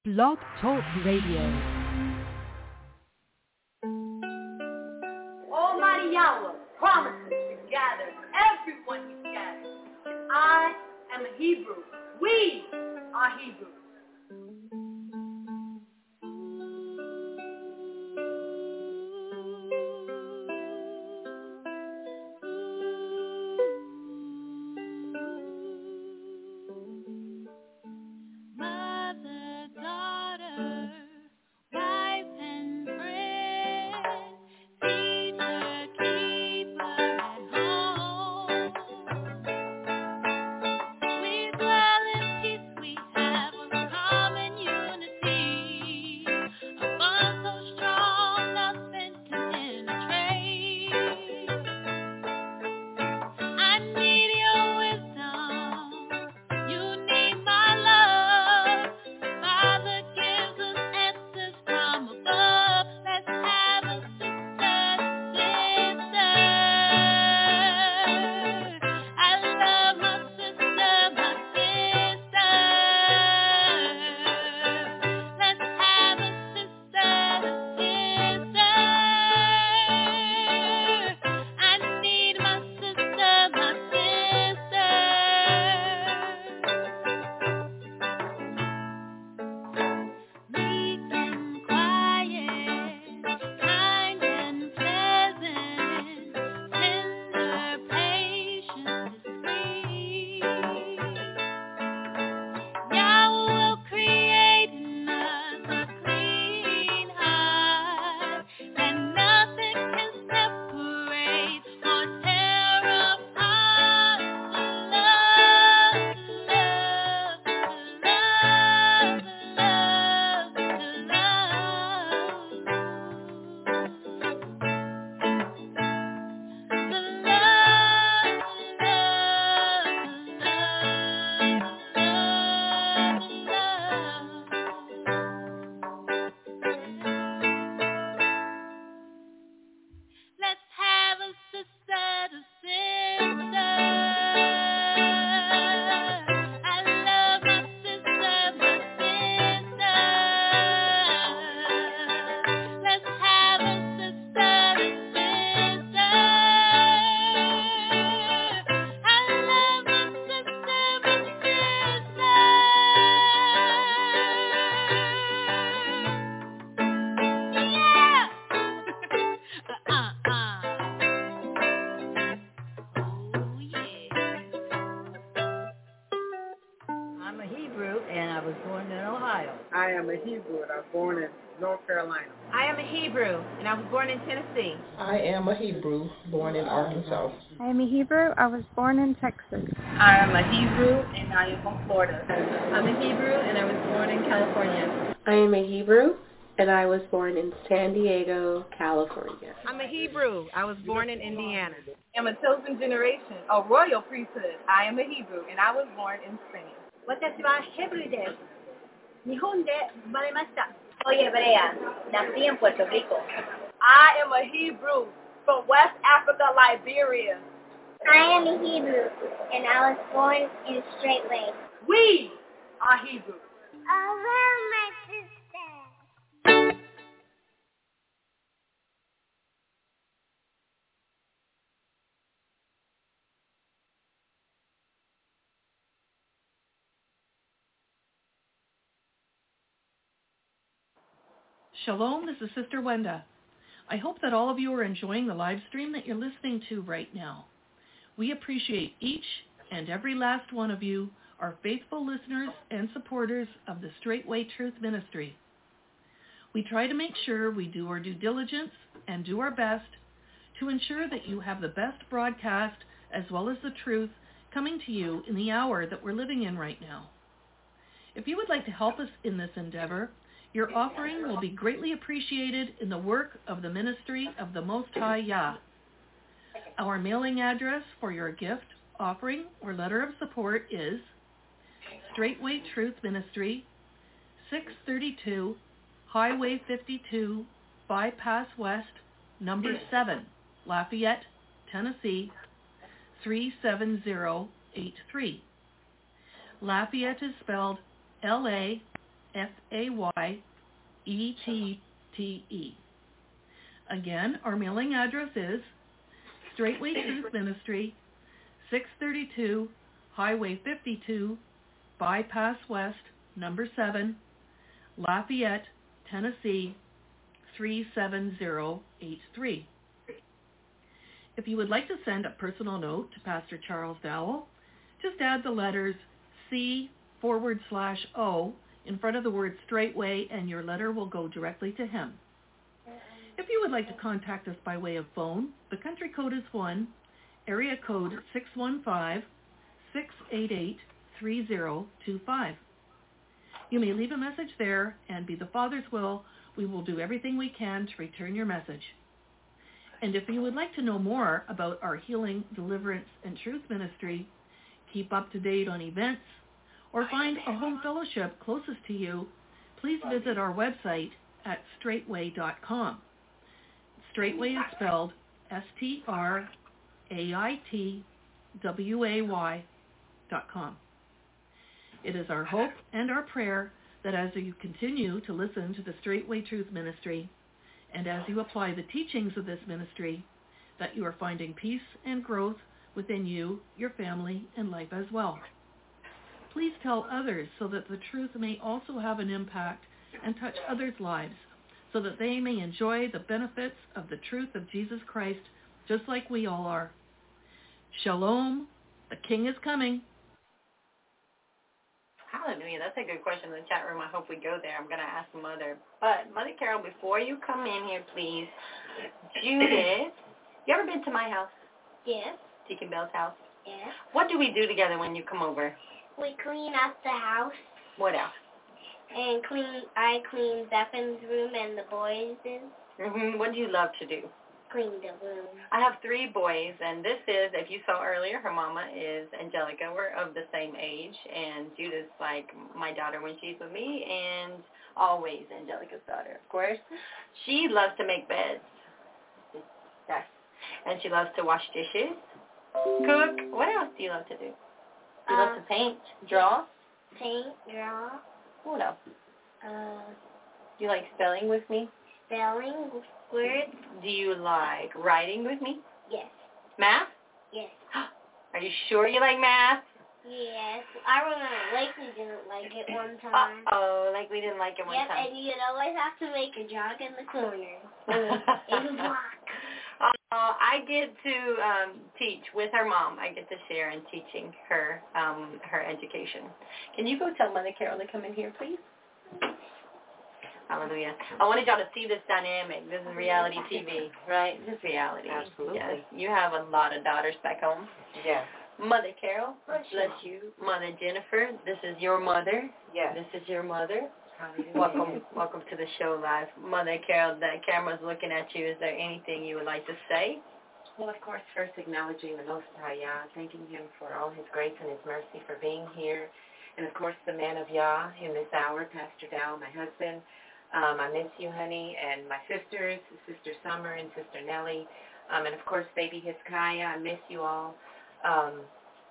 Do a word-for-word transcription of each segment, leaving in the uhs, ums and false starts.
Blog Talk Radio. Almighty Yahweh promises to gather everyone He gathers. I am a Hebrew. We are Hebrew. I am a Hebrew, and I was born in North Carolina. I am a Hebrew, and I was born in Tennessee. I am a Hebrew, born in Arkansas. I am a Hebrew. I was born in Texas. I am a Hebrew, and I am from Florida. I'm a Hebrew, and I was born in California. I am a Hebrew, and I was born in San Diego, California. I'm a Hebrew. I was born in Indiana. I am a chosen generation, a royal priesthood. I am a Hebrew, and I was born in Spain. 私はヘブルです。日本で生まれました。Soy hebrea. Nací en Puerto Rico. I am a Hebrew from West Africa, Liberia. I am a Hebrew, and I was born in Straightway. We are Hebrew. Oh, well, my sister. Shalom, this is Sister Wenda. I hope that all of you are enjoying the live stream that you're listening to right now. We appreciate each and every last one of you, our faithful listeners and supporters of the Straightway Truth Ministry. We try to make sure we do our due diligence and do our best to ensure that you have the best broadcast as well as the truth coming to you in the hour that we're living in right now. If you would like to help us in this endeavor, your offering will be greatly appreciated in the work of the ministry of the Most High Yah. Our mailing address for your gift, offering, or letter of support is Straightway Truth Ministry, six thirty-two Highway fifty-two, Bypass West, number seven, Lafayette, Tennessee, three seven zero eight three. Lafayette is spelled L A F A Y E T T E. Again, our mailing address is Straightway Truth Ministry, six thirty-two Highway fifty-two, Bypass West, number seven, Lafayette, Tennessee, three seven zero eight three. If you would like to send a personal note to Pastor Charles Dowell, just add the letters C forward slash O in front of the word Straightway, and your letter will go directly to him. If you would like to contact us by way of phone, the country code is one, area code six one five, six eight eight, three zero two five. You may leave a message there, and be the Father's will, we will do everything we can to return your message. And if you would like to know more about our healing, deliverance, and truth ministry, keep up to date on events, or find a home fellowship closest to you, please visit our website at straightway dot com. Straightway is spelled S T R A I T W A Y dot com. It is our hope and our prayer that as you continue to listen to the Straightway Truth Ministry, and as you apply the teachings of this ministry, that you are finding peace and growth within you, your family, and life as well. Please tell others so that the truth may also have an impact and touch others' lives, so that they may enjoy the benefits of the truth of Jesus Christ, just like we all are. Shalom, the King is coming. Hallelujah. That's a good question in the chat room. I hope we go there. I'm going to ask Mother. But, Mother Carol, before you come in here, please, Judith, you ever been to my house? Yes. Deacon Bell's house? Yes. What do we do together when you come over? We clean up the house. What else? And clean. I clean Zephin's room and the boys' room. Mm-hmm. What do you love to do? Clean the room. I have three boys, and this is, if you saw earlier, her mama is Angelica. We're of the same age, and Judith's like my daughter when she's with me, and always Angelica's daughter, of course. She loves to make beds. Yes. And she loves to wash dishes, cook. What else do you love to do? You uh, love to paint, draw? Paint, draw. What else? Uh, do you like spelling with me? Spelling, words. Do you like writing with me? Yes. Math? Yes. Are you sure you like math? Yes. I remember Lakely didn't like it one time. Uh-oh, Lakely didn't like it one yep, time. Yep, and you'd always have to make a jog in the corner. In the block. Uh, I get to um, teach with her mom. I get to share in teaching her um, her education. Can you go tell Mother Carol to come in here, please? Hallelujah. I wanted y'all to see this dynamic. This is reality T V, right? This is reality. Absolutely. Yes. You have a lot of daughters back home. Yes. Mother Carol, bless you. Mother Jennifer, this is your mother. Yes. This is your mother. Welcome, welcome to the show live. Mother Carol, the camera's looking at you. Is there anything you would like to say? Well, of course, first acknowledging the Most High Yah, thanking him for all his grace and his mercy for being here. And, of course, the man of Yah in this hour, Pastor Dow, my husband. Um, I miss you, honey, and my sisters, Sister Summer and Sister Nellie. Um, and, of course, baby Hezekiah, I miss you all. Um,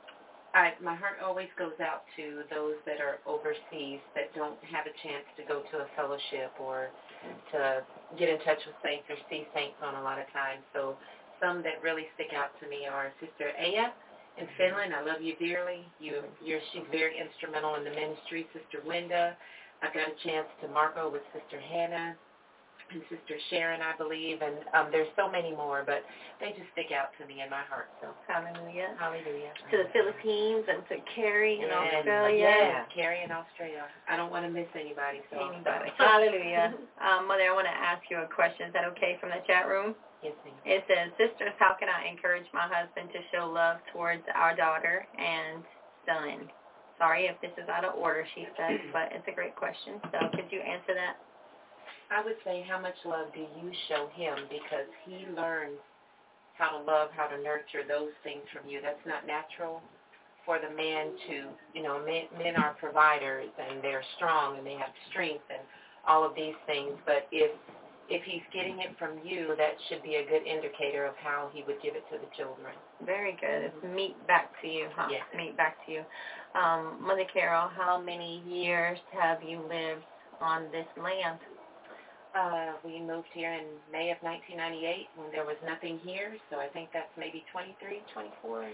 I, my heart always goes out to those that are overseas that don't have a chance to go to a fellowship or to get in touch with saints or see saints on a lot of times. So some that really stick out to me are Sister Aya in Finland. I love you dearly. You, you're, she's very instrumental in the ministry. Sister Linda. I got a chance to Marco with Sister Hannah and Sister Sharon, I believe, and um, there's so many more, but they just stick out to me in my heart. So hallelujah, hallelujah. To the Philippines and to Carrie in and, Australia. Yeah, Carrie in Australia. I don't want to miss anybody. So anybody. Hallelujah. um, Mother, I want to ask you a question. Is that okay from the chat room? Yes, ma'am. It says, sisters, how can I encourage my husband to show love towards our daughter and son? Sorry if this is out of order, she says, but it's a great question. So could you answer that? I would say, how much love do you show him? Because he learns how to love, how to nurture those things from you. That's not natural for the man to, you know, men, men are providers and they're strong and they have strength and all of these things. But if if he's getting it from you, that should be a good indicator of how he would give it to the children. Very good. It's meet back to you, huh? Yes. Meet back to you. Um, Mother Carol, how many years have you lived on this land? Uh, we moved here in May of nineteen ninety-eight when there was nothing here, so I think that's maybe twenty-three, twenty-four.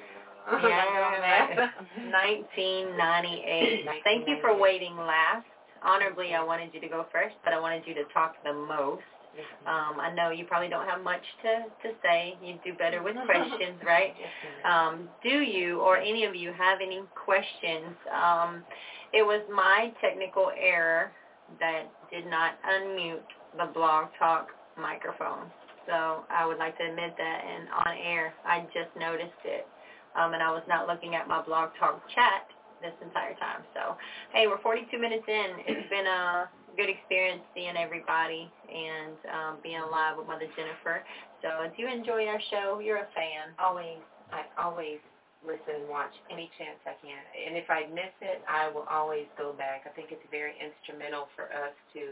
Yeah, nineteen ninety-eight. Thank you for waiting last. Honorably, I wanted you to go first, but I wanted you to talk the most. Um, I know you probably don't have much to, to say. You do better with questions, right? Um, do you or any of you have any questions? Um, it was my technical error that did not unmute the Blog Talk microphone. So I would like to admit that, and on air, I just noticed it. Um, and I was not looking at my Blog Talk chat this entire time. So, hey, we're forty-two minutes in. It's been a good experience seeing everybody and um, being live with Mother Jennifer. So do you enjoy our show? You're a fan. Always. I always listen and watch any chance I can. And if I miss it, I will always go back. I think it's very instrumental for us to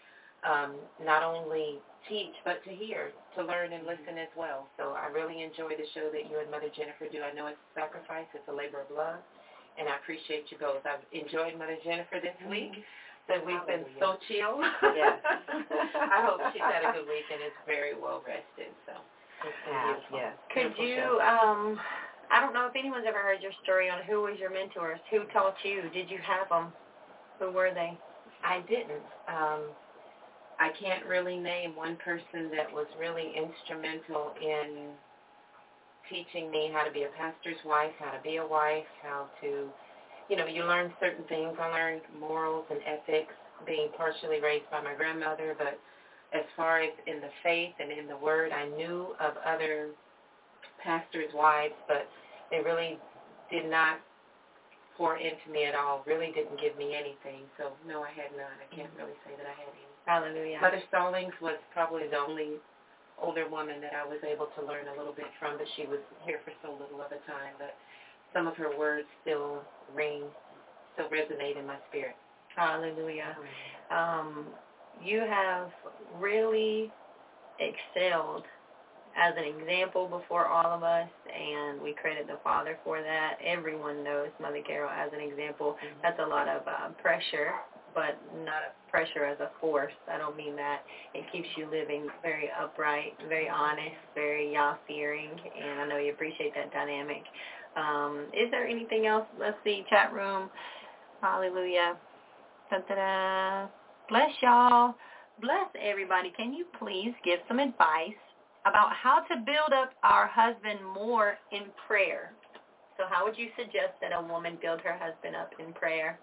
um, not only teach, but to hear, to learn and listen as well. So I really enjoy the show that you and Mother Jennifer do. I know it's a sacrifice. It's a labor of love. And I appreciate you both. I've enjoyed Mother Jennifer this week. So we've been so chill. Yes. I hope she's had a good week and is very well rested. So it's been beautiful. Yes. Could you, um, I don't know if anyone's ever heard your story on who was your mentors, who taught you, did you have them, who were they? I didn't. Um, I can't really name one person that was really instrumental in teaching me how to be a pastor's wife, how to be a wife, how to, you know, you learn certain things. I learned morals and ethics being partially raised by my grandmother, but as far as in the faith and in the Word, I knew of other pastors' wives, but they really did not pour into me at all, really didn't give me anything. So, no, I had none. I can't really say that I had any. Hallelujah. Mother Stallings was probably the only older woman that I was able to learn a little bit from, but she was here for so little of a time. But some of her words still ring, still resonate in my spirit. Hallelujah. Um, you have really excelled as an example before all of us, and we credit the Father for that. Everyone knows Mother Carol as an example. Mm-hmm. That's a lot of uh, pressure, but not a pressure as a force. I don't mean that. It keeps you living very upright, very honest, very Yah-fearing, and I know you appreciate that dynamic. Um, is there anything else? Let's see, chat room. Hallelujah. Da-da-da. Bless y'all. Bless everybody. Can you please give some advice about how to build up our husband more in prayer? So how would you suggest that a woman build her husband up in prayer?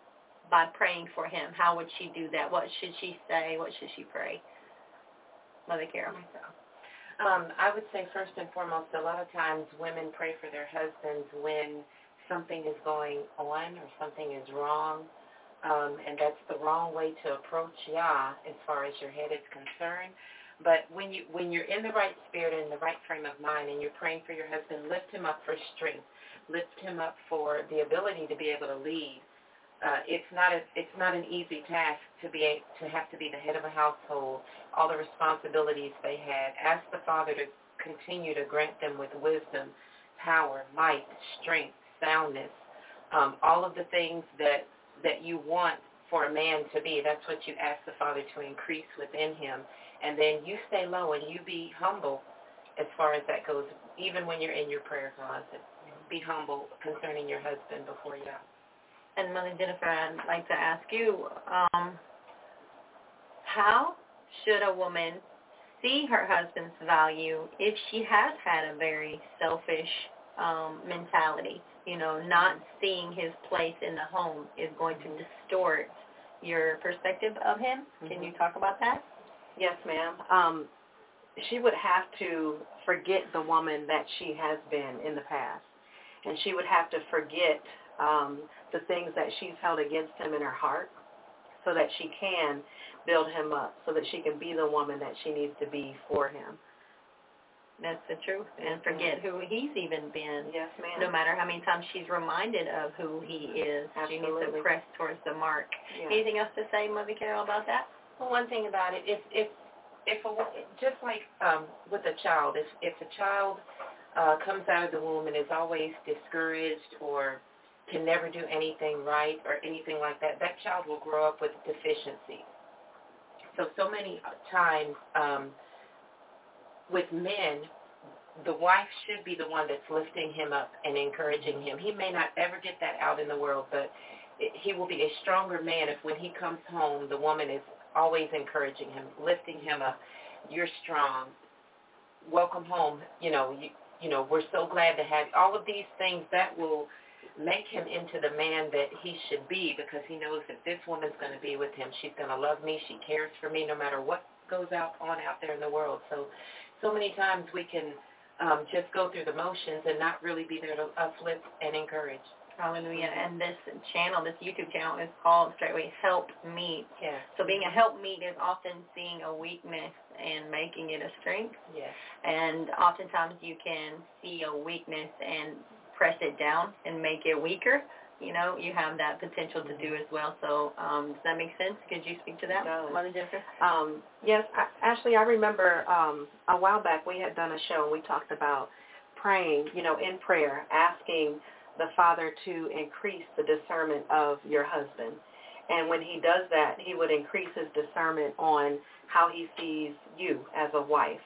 By praying for him. How would she do that? What should she say? What should she pray? Mother Carol. Um, I would say first and foremost, a lot of times women pray for their husbands when something is going on or something is wrong, um, and that's the wrong way to approach Yah as far as your head is concerned. But when, you, when you're in the right spirit and the right frame of mind and you're praying for your husband, lift him up for strength. Lift him up for the ability to be able to lead. Uh, it's not a, it's not an easy task to be a, to have to be the head of a household, all the responsibilities they had. Ask the Father to continue to grant them with wisdom, power, might, strength, soundness, um, all of the things that that you want for a man to be. That's what you ask the Father to increase within him. And then you stay low and you be humble as far as that goes, even when you're in your prayer closet. Be humble concerning your husband before Yah. And Mother Jennifer, I'd like to ask you, um, how should a woman see her husband's value if she has had a very selfish um, mentality? You know, not seeing his place in the home is going to distort your perspective of him. Mm-hmm. Can you talk about that? Yes, ma'am. Um, she would have to forget the woman that she has been in the past. And she would have to forget um, the things that she's held against him in her heart so that she can build him up, so that she can be the woman that she needs to be for him. That's the truth. And forget who he's even been. Yes, ma'am. No matter how many times she's reminded of who he is, Absolutely. She needs to press towards the mark. Yeah. Anything else to say, Mother Carol, about that? Well, one thing about it, if if if a, just like um, with a child, if if a child uh, comes out of the womb and is always discouraged or can never do anything right or anything like that, that child will grow up with deficiency. So, so many times um, with men, the wife should be the one that's lifting him up and encouraging him. He may not ever get that out in the world, but it, he will be a stronger man if when he comes home, the woman is always encouraging him, lifting him up. You're strong. Welcome home. You know, you, you know, we're so glad to have all of these things that will make him into the man that he should be, because he knows that this woman's going to be with him. She's going to love me. She cares for me no matter what goes out on out there in the world. So, so many times we can um, just go through the motions and not really be there to uplift and encourage. Hallelujah. And this channel, this YouTube channel is called Straightway Help Meet. Yeah. So being a help meet is often seeing a weakness and making it a strength. Yes. And oftentimes you can see a weakness and press it down and make it weaker. You know, you have that potential to do as well. So um, does that make sense? Could you speak to that, Mother Jennifer? Um, yes, I, Ashley, I remember um, a while back we had done a show and we talked about praying, you know, in prayer, asking the Father to increase the discernment of your husband. And when he does that, he would increase his discernment on how he sees you as a wife.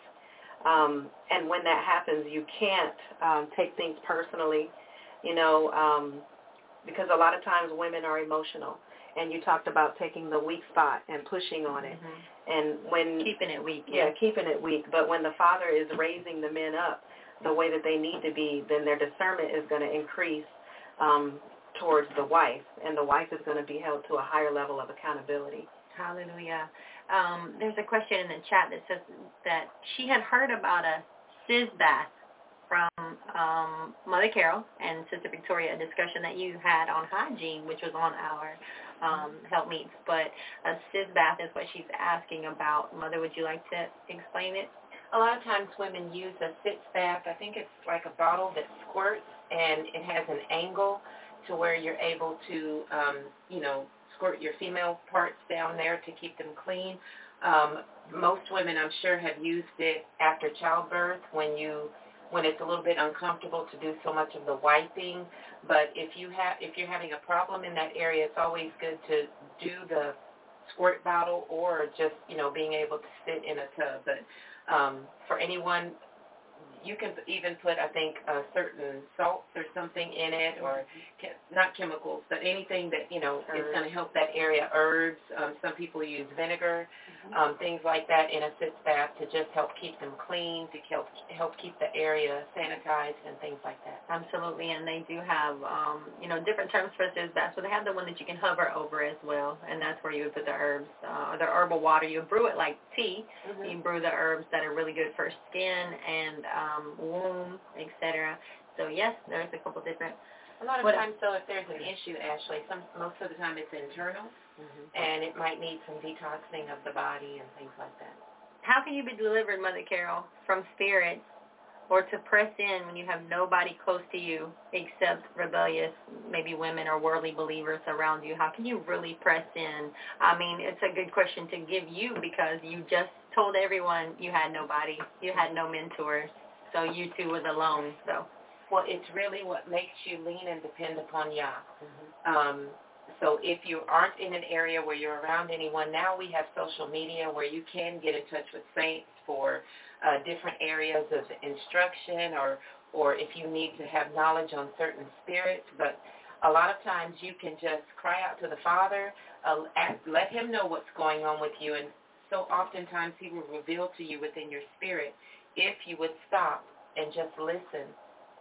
Um, and when that happens, you can't um, take things personally, you know, um, because a lot of times women are emotional. And you talked about taking the weak spot and pushing on it. Mm-hmm. And when keeping it weak. Yeah, yeah, keeping it weak. But when the Father is raising the men up the way that they need to be, then their discernment is going to increase um, towards the wife, and the wife is going to be held to a higher level of accountability. Hallelujah. Um, there's a question in the chat that says that she had heard about a sizz bath from um, Mother Carol and Sister Victoria, a discussion that you had on hygiene, which was on our um, help meets, but a sizz bath is what she's asking about. Mother, would you like to explain it? A lot of times women use a sitz bath. I think it's like a bottle that squirts, and it has an angle to where you're able to, um, you know, squirt your female parts down there to keep them clean. Um, most women, I'm sure, have used it after childbirth when you, when it's a little bit uncomfortable to do so much of the wiping. But if you have, if you're having a problem in that area, it's always good to do the squirt bottle or just, you know, being able to sit in a tub. But Um, for anyone, you can even put, I think, uh, certain salts or something in it, or ke- not chemicals, but anything that, you know, is going to help that area. Herbs, um, some people use vinegar, mm-hmm. um, things like that in a sitz bath to just help keep them clean, to help, help keep the area sanitized and things like that. Absolutely, and they do have, um, you know, different terms for sitz bath. So they have the one that you can hover over as well, and that's where you would put the herbs, uh, the herbal water. You brew it like tea. Mm-hmm. You brew the herbs that are really good for skin and um, Um, womb, et cetera. So yes, there's a couple different. A lot of what times, though, if there's an issue, Ashley, some most of the time it's internal, mm-hmm. and it might need some detoxing of the body and things like that. How can you be delivered, Mother Carol, from spirits, or to press in when you have nobody close to you except rebellious, maybe women or worldly believers around you? How can you really press in? I mean, it's a good question to give you because you just told everyone you had nobody, you had no mentors. So you two was alone. So, well, it's really what makes you lean and depend upon Yah. Mm-hmm. Um, so if you aren't in an area where you're around anyone, now we have social media where you can get in touch with saints for uh, different areas of instruction, or or if you need to have knowledge on certain spirits. But a lot of times you can just cry out to the Father, uh, ask, let Him know what's going on with you, and so oftentimes He will reveal to you within your spirit. If you would stop and just listen,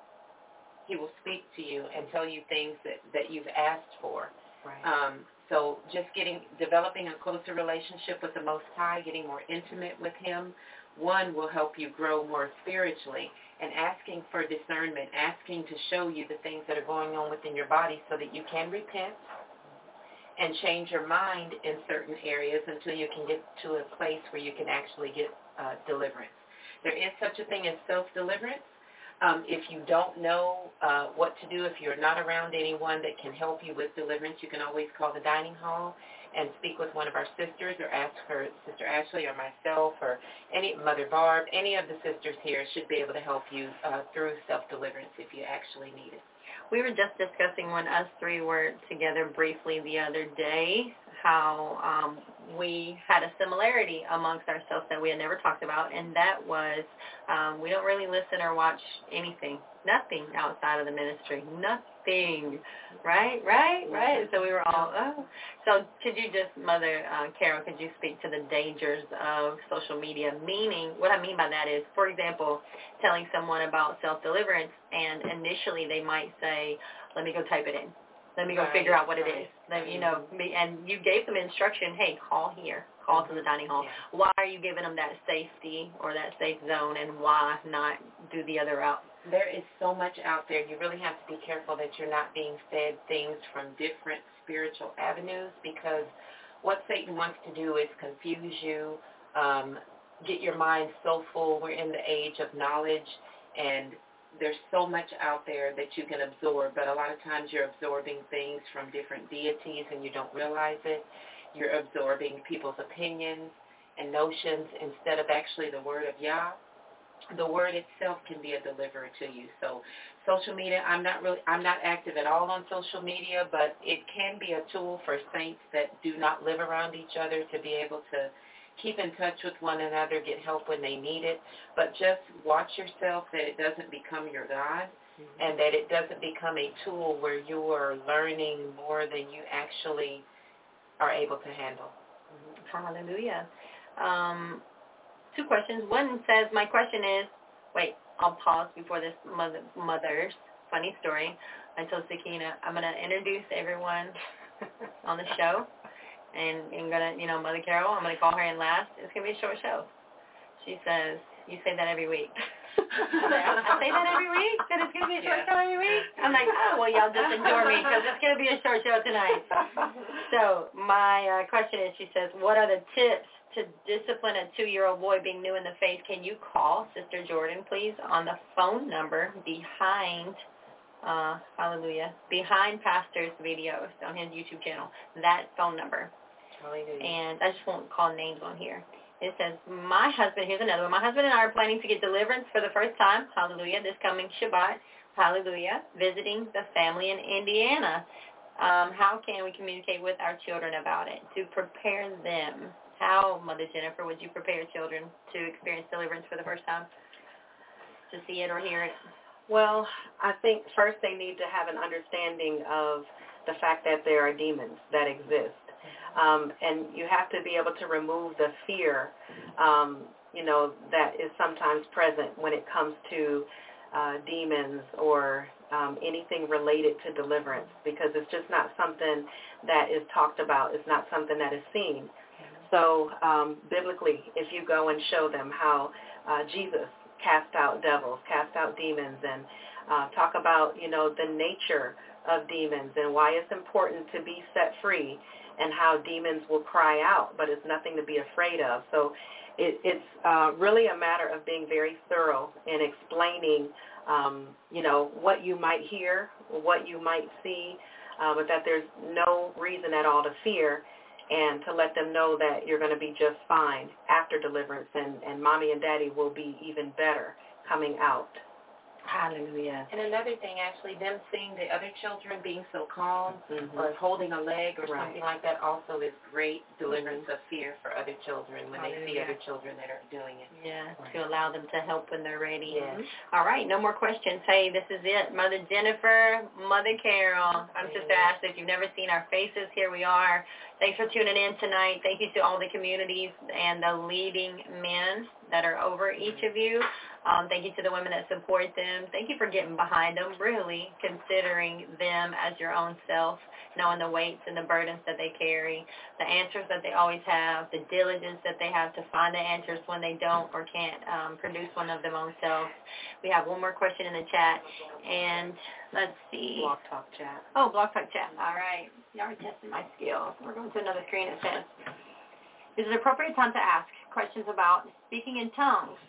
He will speak to you and tell you things that, that you've asked for. Right. Um, so just getting, developing a closer relationship with the Most High, getting more intimate with Him, one, will help you grow more spiritually, and asking for discernment, asking to show you the things that are going on within your body so that you can repent and change your mind in certain areas until you can get to a place where you can actually get uh, deliverance. There is such a thing as self-deliverance. Um, if you don't know uh, what to do, if you're not around anyone that can help you with deliverance, you can always call the dining hall and speak with one of our sisters, or ask for Sister Ashley or myself or any Mother Barb. Any of the sisters here should be able to help you uh, through self-deliverance if you actually need it. We were just discussing when us three were together briefly the other day how um, we had a similarity amongst ourselves that we had never talked about, and that was um, we don't really listen or watch anything, nothing outside of the ministry, nothing, right, right, right. So we were all, oh. So could you just, Mother uh, Carol, could you speak to the dangers of social media? Meaning, what I mean by that is, for example, telling someone about self-deliverance, and initially they might say, let me go type it in. Let me go right, figure out what right. it is. Let, you know, me, and you gave them instruction, hey, call here, call to the dining hall. Yeah. Why are you giving them that safety or that safe zone, and why not do the other route? There is so much out there. You really have to be careful that you're not being fed things from different spiritual avenues, because what Satan wants to do is confuse you, um, get your mind so full. We're in the age of knowledge, and there's so much out there that you can absorb, but a lot of times you're absorbing things from different deities and you don't realize it. You're absorbing people's opinions and notions instead of actually the word of Yah. The word itself can be a deliverer to you. So social media, I'm not really, I'm not active at all on social media, but it can be a tool for saints that do not live around each other to be able to keep in touch with one another, get help when they need it, but just watch yourself that it doesn't become your God, mm-hmm. and that it doesn't become a tool where you are learning more than you actually are able to handle. Mm-hmm. Hallelujah. Um, two questions. One says, my question is, wait, I'll pause before this mother, mother's funny story. I told Sakina, I'm going to introduce everyone on the show. And I'm going to, you know, Mother Carol, I'm going to call her in last. It's going to be a short show. She says, you say that every week. I'm like, I say that every week? That it's going to be a short yeah. show every week? I'm like, oh, well, y'all just ignore me because it's going to be a short show tonight. So my uh, question is, she says, what are the tips to discipline a two-year-old boy being new in the faith? Can you call Sister Jordan, please, on the phone number behind Uh, hallelujah, behind Pastor's videos on his YouTube channel, that phone number. Hallelujah. And I just won't call names on here. It says, my husband, here's another one, my husband and I are planning to get deliverance for the first time, hallelujah, this coming Shabbat, hallelujah, visiting the family in Indiana. Um, how can we communicate with our children about it to prepare them? How, Mother Jennifer, would you prepare children to experience deliverance for the first time? To see it or hear it? Well, I think first they need to have an understanding of the fact that there are demons that exist. Um, and you have to be able to remove the fear, um, you know, that is sometimes present when it comes to uh, demons or um, anything related to deliverance, because it's just not something that is talked about. It's not something that is seen. So um, biblically, if you go and show them how uh, Jesus cast out devils, cast out demons, and uh, talk about, you know, the nature of demons and why it's important to be set free and how demons will cry out, but it's nothing to be afraid of. So it, it's uh, really a matter of being very thorough in explaining, um, you know, what you might hear, what you might see, uh, but that there's no reason at all to fear, and to let them know that you're going to be just fine after deliverance, and, and mommy and daddy will be even better coming out. Hallelujah. And another thing, actually, them seeing the other children being so calm, mm-hmm. or holding a leg or right. something like that also is great deliverance mm-hmm. of fear for other children when Hallelujah. They see other children that are doing it. Yeah, right. to allow them to help when they're ready. Yes. All right, no more questions. Hey, this is it. Mother Jennifer, Mother Carol. I'm Sister Ashley. If you've never seen our faces, here we are. Thanks for tuning in tonight. Thank you to all the communities and the leading men that are over each of you. Um, thank you to the women that support them. Thank you for getting behind them, really considering them as your own self, knowing the weights and the burdens that they carry, the answers that they always have, the diligence that they have to find the answers when they don't or can't um, produce one of them own selves. We have one more question in the chat, and let's see. Blog Talk Chat. Oh, Blog Talk Chat. All right. Y'all are testing my skills. We're going to another screen. It says, is it appropriate time to ask questions about speaking in tongues?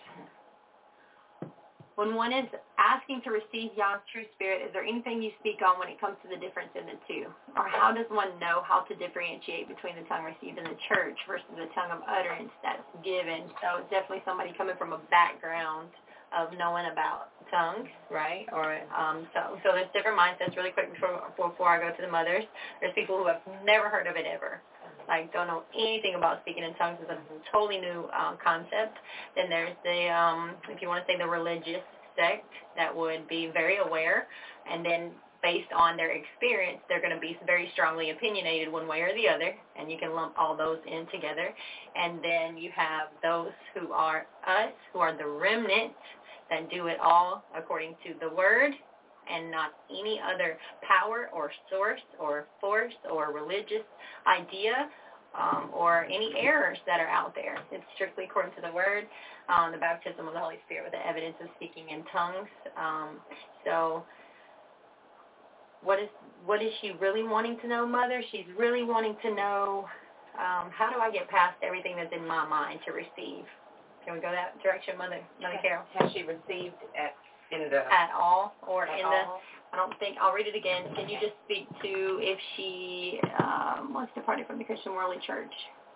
When one is asking to receive Yah's true spirit, is there anything you speak on when it comes to the difference in the two? Or how does one know how to differentiate between the tongue received in the church versus the tongue of utterance that's given? So it's definitely somebody coming from a background of knowing about tongues, right? Or um, so so there's different mindsets. Really quick before before I go to the mothers, there's people who have never heard of it ever, like don't know anything about speaking in tongues. It's a totally new um, concept. Then there's the um, if you want to say the religious sect that would be very aware, and then based on their experience, they're going to be very strongly opinionated one way or the other, and you can lump all those in together. And then you have those who are us, who are the remnant, that do it all according to the Word and not any other power or source or force or religious idea um, or any errors that are out there. It's strictly according to the Word, um, the baptism of the Holy Spirit with the evidence of speaking in tongues. Um, so what is what is she really wanting to know, Mother? She's really wanting to know, um, how do I get past everything that's in my mind to receive? Can we go that direction, Mother, Mother Carol? Has she received at in the at all, or at in all? the? I don't think I'll read it again. Can you just speak to if she um, wants to party from the Christian Worldly Church?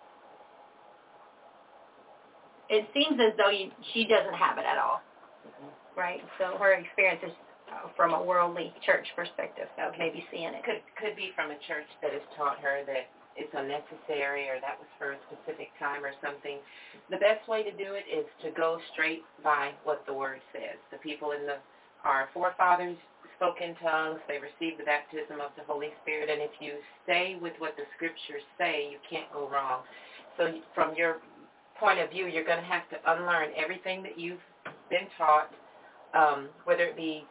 It seems as though you, she doesn't have it at all, mm-hmm. right? So her experience is uh, from a worldly church perspective, okay. Maybe seeing it. Could could be from a church that has taught her that it's unnecessary or that was for a specific time or something. The best way to do it is to go straight by what the Word says. The people in the our forefathers spoke in tongues. They received the baptism of the Holy Spirit, and if you stay with what the Scriptures say, you can't go wrong. So from your point of view, you're going to have to unlearn everything that you've been taught, um, whether it be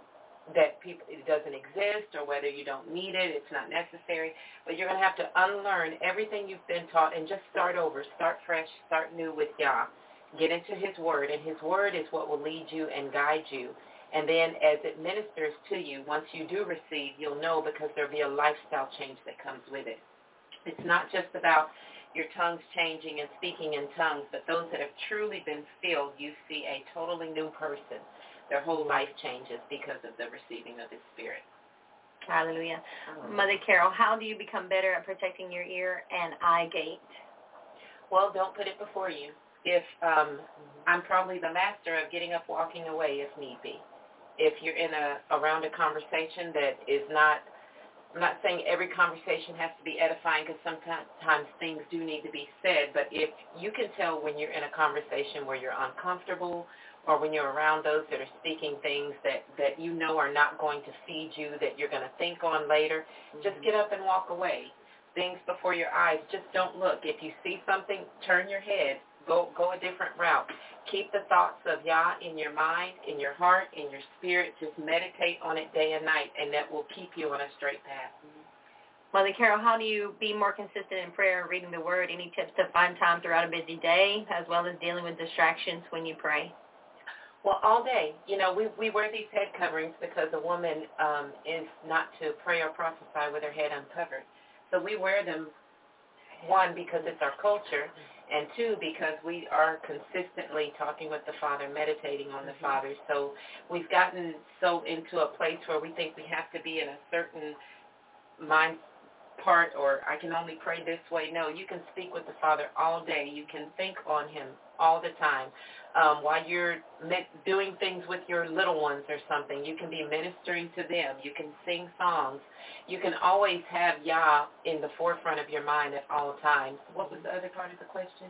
that people, it doesn't exist, or whether you don't need it, it's not necessary, but you're going to have to unlearn everything you've been taught and just start over, start fresh, start new with Yah. Get into His Word, and His Word is what will lead you and guide you. And then as it ministers to you, once you do receive, you'll know, because there'll be a lifestyle change that comes with it. It's not just about your tongues changing and speaking in tongues, but those that have truly been filled, you see a totally new person. Their whole life changes because of the receiving of His Spirit. Hallelujah. Hallelujah. Mother Carol, how do you become better at protecting your ear and eye gate? Well, don't put it before you. If um, I'm probably the master of getting up, walking away if need be. If you're in a around a conversation that is not, I'm not saying every conversation has to be edifying, because sometimes things do need to be said, but if you can tell when you're in a conversation where you're uncomfortable, or when you're around those that are speaking things that, that you know are not going to feed you, that you're going to think on later, mm-hmm. just get up and walk away. Things before your eyes, just don't look. If you see something, turn your head. Go go a different route. Keep the thoughts of Yah in your mind, in your heart, in your spirit. Just meditate on it day and night, and that will keep you on a straight path. Mother Carol, how do you be more consistent in prayer and reading the Word? Any tips to find time throughout a busy day, as well as dealing with distractions when you pray? Well, all day. You know, we, we wear these head coverings because a woman um, is not to pray or prophesy with her head uncovered. So we wear them, one, because it's our culture, and two, because we are consistently talking with the Father, meditating on the Father. So we've gotten so into a place where we think we have to be in a certain mind part, or I can only pray this way. No, you can speak with the Father all day. You can think on Him all the time. Um, while you're doing things with your little ones or something, you can be ministering to them. You can sing songs. You can always have Yah in the forefront of your mind at all times. What was the other part of the question?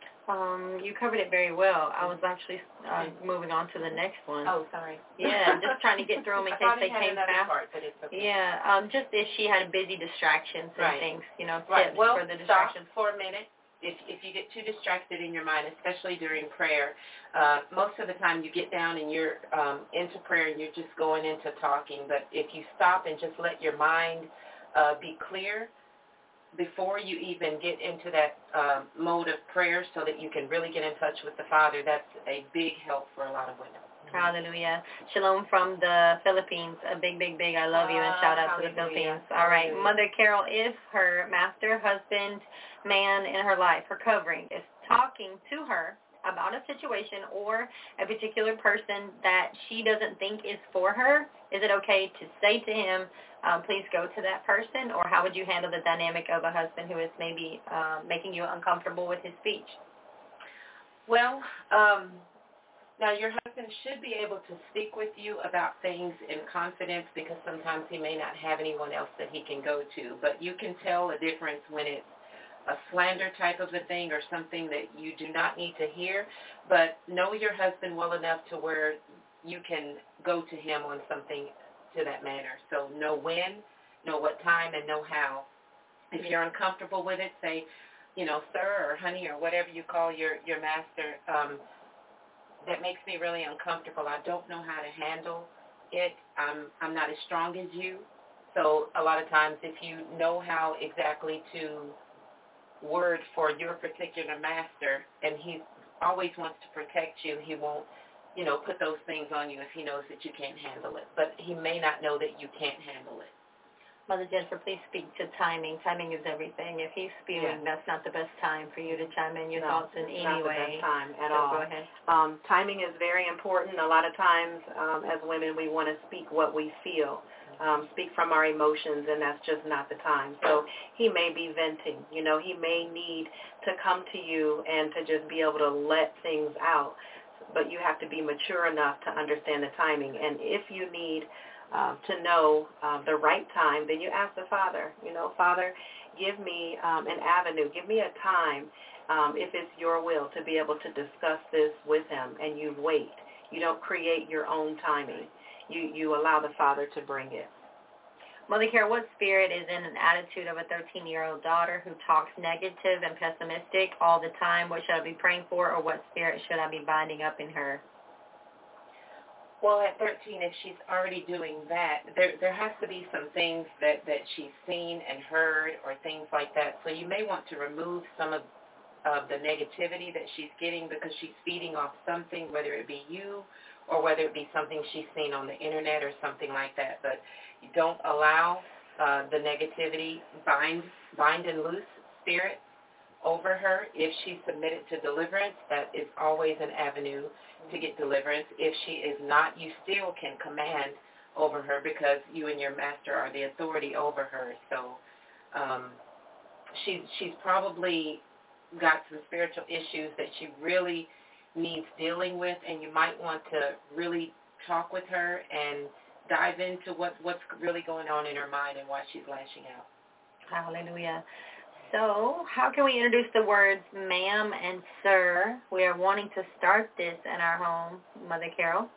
Um, you covered it very well. I was actually uh, moving on to the next one. Oh, sorry. Yeah, just trying to get through them in case they came fast. Part, but it's okay. Yeah, um, just if she had busy distractions and right. things, you know, right. tips well, for the distractions. Stop for a minute. If if you get too distracted in your mind, especially during prayer, uh, most of the time you get down and you're um, into prayer and you're just going into talking. But if you stop and just let your mind uh, be clear before you even get into that uh, mode of prayer, so that you can really get in touch with the Father, that's a big help for a lot of women. Hallelujah. Shalom from the Philippines. A big, big, big I love you, and shout out to the Philippines. All right. Mother Carol, if her master, husband, man in her life, her covering, is talking to her about a situation or a particular person that she doesn't think is for her, is it okay to say to him, um, please go to that person? Or how would you handle the dynamic of a husband who is maybe uh, making you uncomfortable with his speech? Well, um... Now, your husband should be able to speak with you about things in confidence because sometimes he may not have anyone else that he can go to. But you can tell a difference when it's a slander type of a thing or something that you do not need to hear. But know your husband well enough to where you can go to him on something to that manner. So know when, know what time, and know how. If you're uncomfortable with it, say, you know, sir or honey or whatever you call your, your master, um, that makes me really uncomfortable. I don't know how to handle it. I'm, I'm not as strong as you. So a lot of times if you know how exactly to word for your particular master, and he always wants to protect you, he won't, you know, put those things on you if he knows that you can't handle it. But he may not know that you can't handle it. Mother Jennifer, please speak to timing. Timing is everything. If he's spewing, Yeah. that's not the best time for you to chime in your no, thoughts in any not way. the best time at so all. Go ahead. Um, timing is very important. A lot of times um, as women we want to speak what we feel, um, speak from our emotions, and that's just not the time. So he may be venting. You know, he may need to come to you and to just be able to let things out. But you have to be mature enough to understand the timing. And if you need Um, to know um, the right time, then you ask the Father, you know, Father, give me um, an avenue, give me a time, um, if it's your will, to be able to discuss this with him, and you wait. You don't create your own timing. You, you allow the Father to bring it. Mother Carol, what spirit is in an attitude of a thirteen-year-old daughter who talks negative and pessimistic all the time? What should I be praying for, or what spirit should I be binding up in her? Well, at thirteen, if she's already doing that, there there has to be some things that, that she's seen and heard or things like that. So you may want to remove some of, of the negativity that she's getting because she's feeding off something, whether it be you or whether it be something she's seen on the internet or something like that. But you don't allow uh, the negativity, bind, bind and loose spirit over her. If she's submitted to deliverance, that is always an avenue to get deliverance. If she is not, you still can command over her because you and your master are the authority over her. So um, she, she's probably got some spiritual issues that she really needs dealing with, and you might want to really talk with her and dive into what, what's really going on in her mind and why she's lashing out. Hallelujah. So how can we introduce the words ma'am and sir? We are wanting to start this in our home, Mother Carol.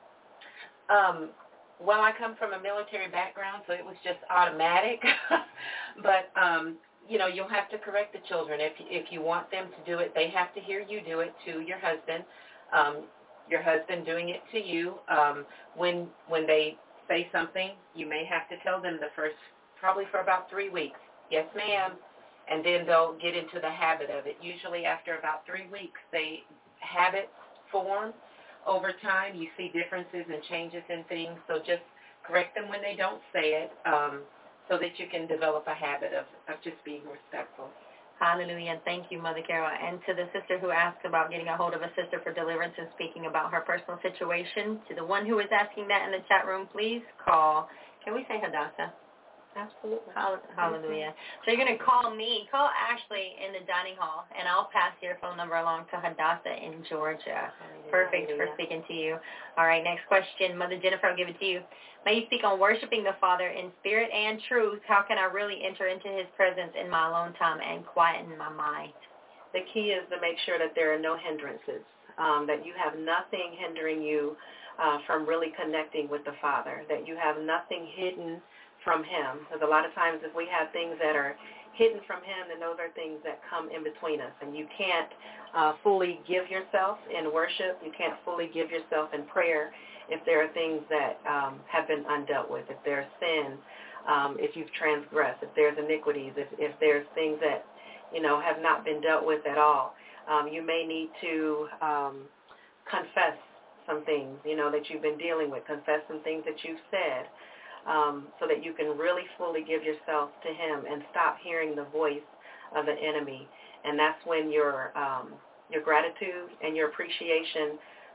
Um, well, I come from a military background, so it was just automatic. But, um, you know, you'll have to correct the children. If, if you want them to do it, they have to hear you do it to your husband, um, your husband doing it to you. Um, when, when they say something, you may have to tell them the first, probably for about three weeks, yes, ma'am. And then they'll get into the habit of it. Usually after about three weeks, they habits form over time. You see differences and changes in things. So just correct them when they don't say it um, so that you can develop a habit of, of just being respectful. Hallelujah. Thank you, Mother Carol. And to the sister who asked about getting a hold of a sister for deliverance and speaking about her personal situation, to the one who is asking that in the chat room, please call. Can we say Hadassah? Absolutely. Hallelujah. So you're going to call me, call Ashley in the dining hall, and I'll pass your phone number along to Hadassah in Georgia. Hallelujah. Perfect for speaking to you. All right, next question. Mother Jennifer, I'll give it to you. May you speak on worshiping the Father in spirit and truth. How can I really enter into his presence in my alone time and quieten my mind? The key is to make sure that there are no hindrances, um, that you have nothing hindering you uh, from really connecting with the Father, that you have nothing hidden from him, because a lot of times if we have things that are hidden from him, then those are things that come in between us, and you can't uh, fully give yourself in worship, you can't fully give yourself in prayer if there are things that um, have been undealt with, if there's sin, um, if you've transgressed, if there's iniquities, if, if there's things that, you know, have not been dealt with at all. Um, you may need to um, confess some things, you know, that you've been dealing with, confess some things that you've said, Um, so that you can really fully give yourself to him and stop hearing the voice of the enemy. And that's when your um, your gratitude and your appreciation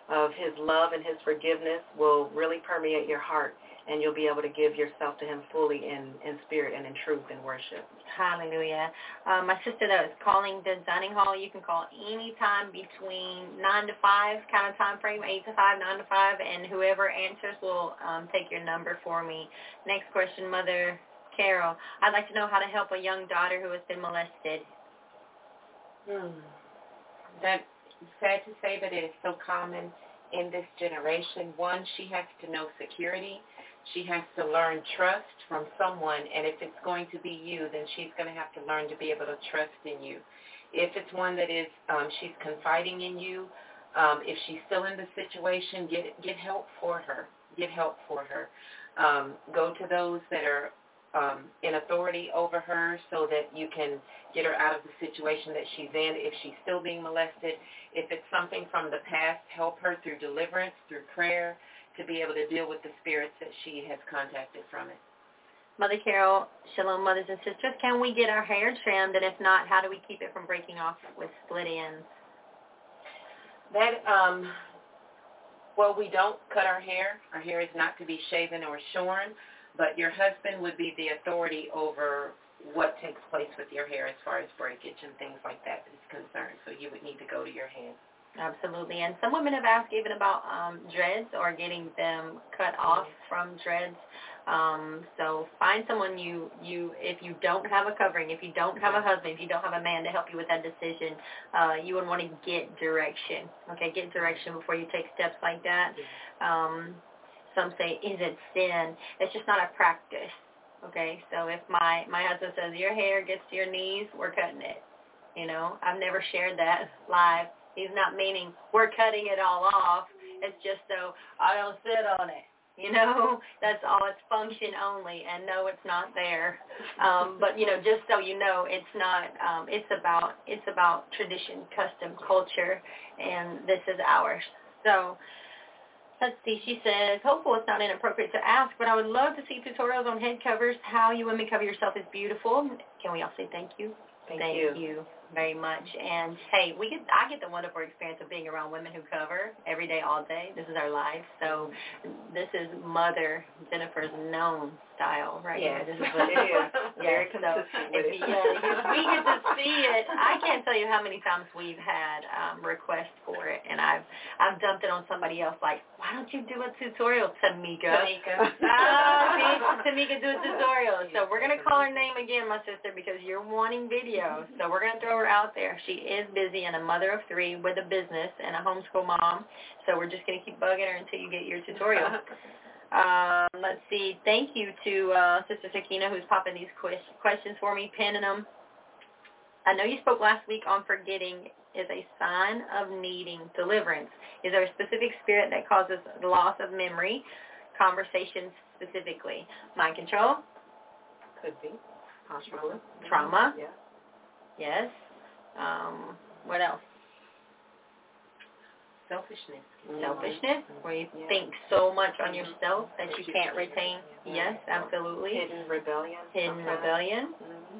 of his love and his forgiveness will really permeate your heart, and you'll be able to give yourself to him fully in, in spirit and in truth and worship. Hallelujah. Um, my sister that is calling the dining hall, you can call any time between nine to five kind of time frame, eight to five, nine to five, and whoever answers will um, take your number for me. Next question, Mother Carol. I'd like to know how to help a young daughter who has been molested. Hmm. That's sad to say, but it is so common in this generation. One, she has to know security. She has to learn trust from someone, and if it's going to be you, then she's going to have to learn to be able to trust in you. If it's one that is, um, she's confiding in you, um, if she's still in the situation, get get help for her. Get help for her. Um, go to those that are um, in authority over her so that you can get her out of the situation that she's in. If she's still being molested, if it's something from the past, help her through deliverance, through prayer, to be able to deal with the spirits that she has contacted from it. Mother Carol, shalom, mothers and sisters. Can we get our hair trimmed, and if not, how do we keep it from breaking off with split ends? That, um, well, we don't cut our hair. Our hair is not to be shaven or shorn, but your husband would be the authority over what takes place with your hair as far as breakage and things like that is concerned. So you would need to go to your head. Absolutely. And some women have asked even about um, dreads or getting them cut off from dreads. Um, so find someone you, you, if you don't have a covering, if you don't have a husband, if you don't have a man to help you with that decision, uh, you would want to get direction. Okay, get direction before you take steps like that. Um, some say, is it sin? It's just not a practice. Okay, so if my, my husband says, your hair gets to your knees, we're cutting it. You know, I've never shared that live. He's not meaning we're cutting it all off. It's just so I don't sit on it. You know, that's all. It's function only. And no, it's not there. Um, but, you know, just so you know, it's not, um, it's about, it's about tradition, custom, culture, and this is ours. So let's see. She says, hopefully it's not inappropriate to ask, but I would love to see tutorials on head covers. How you women cover yourself is beautiful. Can we all say thank you? Thank, thank you. you very much. And hey, we get I get the wonderful experience of being around women who cover every day, all day. This is our life. So this is Mother Jennifer's known style, right? Yes, This is what it is. Very yeah, consistent so with if it. you, yeah, we get to see it. I can't tell you how many times we've had um, requests for it, and I've I've dumped it on somebody else. Like, why don't you do a tutorial, Tamika? Tamika. Ah, see, Tamika, do a tutorial. So we're gonna call her name again, my sister, because you're wanting videos. So we're gonna throw her out there. She is busy and a mother of three with a business and a homeschool mom. So we're just gonna keep bugging her until you get your tutorial. Um, let's see. Thank you to uh, Sister Sakina, who's popping these que- questions for me, pinning them. I know you spoke last week on forgetting is a sign of needing deliverance. Is there a specific spirit that causes the loss of memory? Conversations specifically. Mind control? Could be. Trauma. Trauma? Yeah. Yes. Um, what else? Selfishness. Selfishness, where you Yeah. think so much on yourself that you can't retain. Yeah. Yes, absolutely. Hidden rebellion. Hidden sometimes. rebellion. Mm-hmm.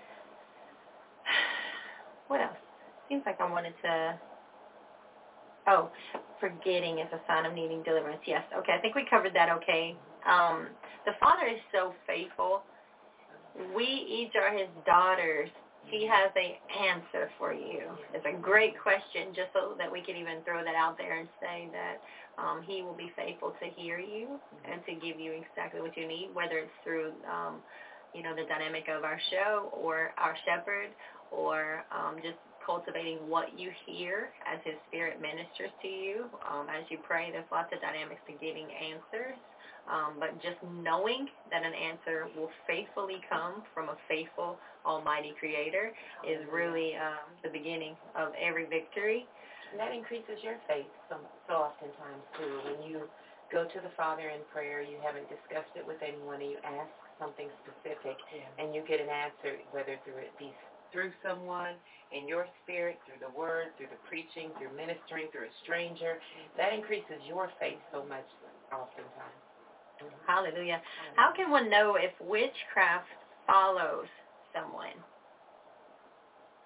What else? Seems like I wanted to... Oh, forgetting is a sign of needing deliverance. Yes, okay, I think we covered that okay. Um, the Father is so faithful. We each are His daughters. He has an answer for you. It's a great question, just so that we can even throw that out there and say that um, He will be faithful to hear you and to give you exactly what you need, whether it's through, um, you know, the dynamic of our show or our shepherd, or um, just cultivating what you hear as His Spirit ministers to you. Um, as you pray, there's lots of dynamics to getting answers. Um, but just knowing that an answer will faithfully come from a faithful, almighty Creator is really um, the beginning of every victory. And that increases your faith so, so oftentimes, too. When you go to the Father in prayer, you haven't discussed it with anyone, and you ask something specific, yeah. and you get an answer, whether through it be through someone, in your spirit, through the Word, through the preaching, through ministering, through a stranger. That increases your faith so much oftentimes. Hallelujah. How can one know if witchcraft follows someone?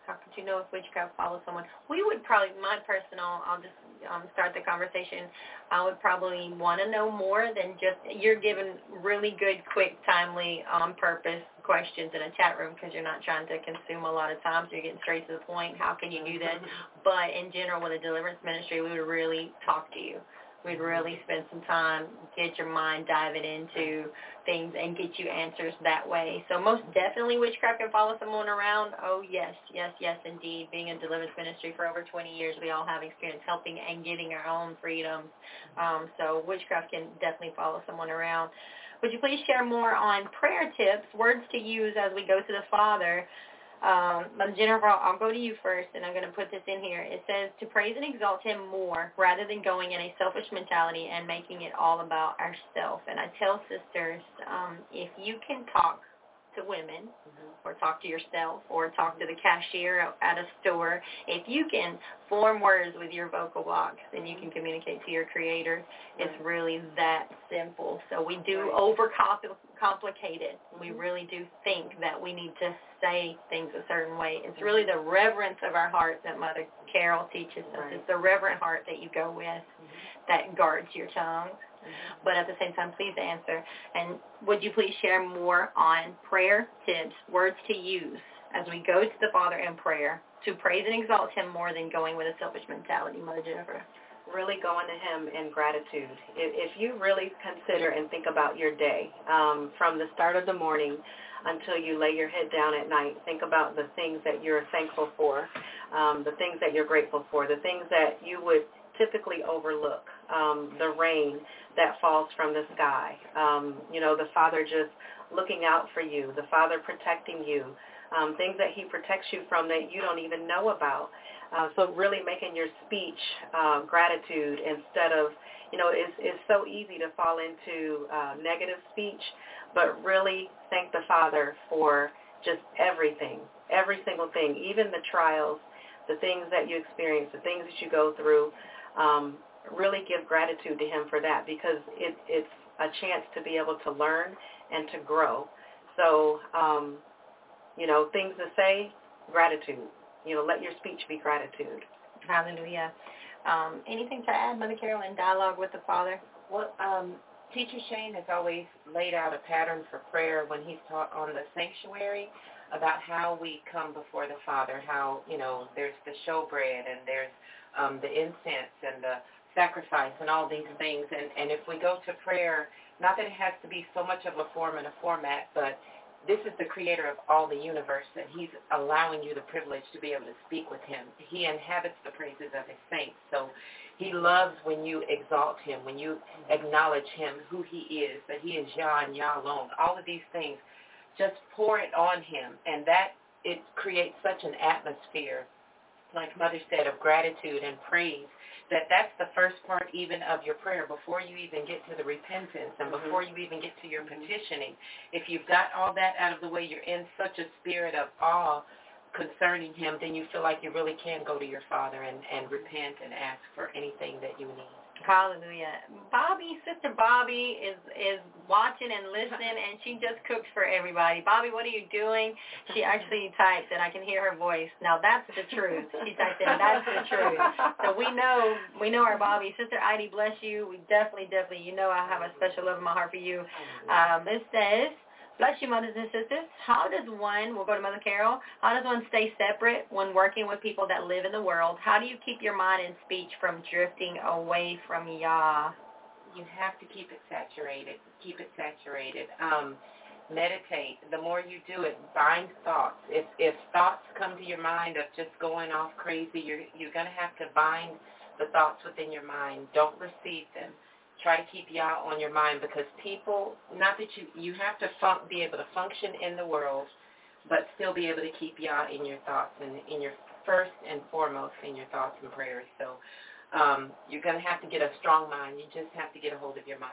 How could you know if witchcraft follows someone? We would probably, my personal, I'll just um, start the conversation, I would probably want to know more than just, you're given really good, quick, timely, on-purpose questions in a chat room because you're not trying to consume a lot of time, so you're getting straight to the point. How can you do that? But in general, with a deliverance ministry, we would really talk to you. We'd really spend some time, get your mind diving into things and get you answers that way. So most definitely witchcraft can follow someone around. Oh, yes, yes, yes, indeed. Being in deliverance ministry for over twenty years, we all have experience helping and getting our own freedoms. Um, so witchcraft can definitely follow someone around. Would you please share more on prayer tips, words to use as we go to the Father? Um, Jennifer, I'll go to you first, and I'm going to put this in here. It says to praise and exalt him more rather than going in a selfish mentality and making it all about ourselves. And I tell sisters, um, if you can talk to women mm-hmm. or talk to yourself or talk to the cashier at a store, if you can form words with your vocal box, then you can communicate to your Creator. Right. It's really that simple. So we do right. overcomplicate it. Mm-hmm. We really do think that we need to say things a certain way. It's really the reverence of our heart that Mother Carol teaches us. Right. It's the reverent heart that you go with mm-hmm. that guards your tongue. Mm-hmm. But at the same time, please answer. And would you please share more on prayer tips, words to use as we go to the Father in prayer to praise and exalt him more than going with a selfish mentality, Mother Jennifer? Really going to him in gratitude. If, if you really consider and think about your day, um, from the start of the morning until you lay your head down at night, think about the things that you're thankful for, um, the things that you're grateful for, the things that you would typically overlook, um, the rain that falls from the sky, um, you know, the Father just looking out for you, the Father protecting you, um, things that he protects you from that you don't even know about. Uh, so really making your speech uh, gratitude instead of, you know, it's, it's so easy to fall into uh, negative speech, but really thank the Father for just everything, every single thing, even the trials, the things that you experience, the things that you go through. Um, really give gratitude to him for that because it, it's a chance to be able to learn and to grow. So, um, you know, things to say, gratitude. You know, let your speech be gratitude. Hallelujah. Um, anything to add, Mother Carol, in dialogue with the Father? Well, um, Teacher Shane has always laid out a pattern for prayer when he's taught on the sanctuary about how we come before the Father, how, you know, there's the showbread and there's um, the incense and the sacrifice and all these things. And, and if we go to prayer, not that it has to be so much of a form and a format, but this is the creator of all the universe, and he's allowing you the privilege to be able to speak with him. He inhabits the praises of his saints. So he loves when you exalt him, when you acknowledge him, who he is, that he is Yah and Yah alone. All of these things, just pour it on him, and that it creates such an atmosphere, like Mother said, of gratitude and praise, that that's the first part even of your prayer before you even get to the repentance and mm-hmm. before you even get to your petitioning. If you've got all that out of the way, you're in such a spirit of awe concerning him, then you feel like you really can go to your Father and, and repent and ask for anything that you need. Hallelujah. Bobby, Sister Bobby is is watching and listening, and she just cooks for everybody. Bobby, what are you doing? She actually typed, and I can hear her voice. Now, that's the truth. She typed in, that's the truth. So we know we know our Bobby. Sister Heidi, bless you. We definitely, definitely, you know I have a special love in my heart for you. Um, it says, bless you, mothers and sisters. How does one, we'll go to Mother Carol, how does one stay separate when working with people that live in the world? How do you keep your mind and speech from drifting away from Yah? You have to keep it saturated. Keep it saturated. Um, meditate. The more you do it, bind thoughts. If if thoughts come to your mind of just going off crazy, you're, you're going to have to bind the thoughts within your mind. Don't receive them. Try to keep Yah on your mind because people, not that you, you have to fun, be able to function in the world, but still be able to keep Yah in your thoughts and in your first and foremost in your thoughts and prayers. So um, you're going to have to get a strong mind. You just have to get a hold of your mind.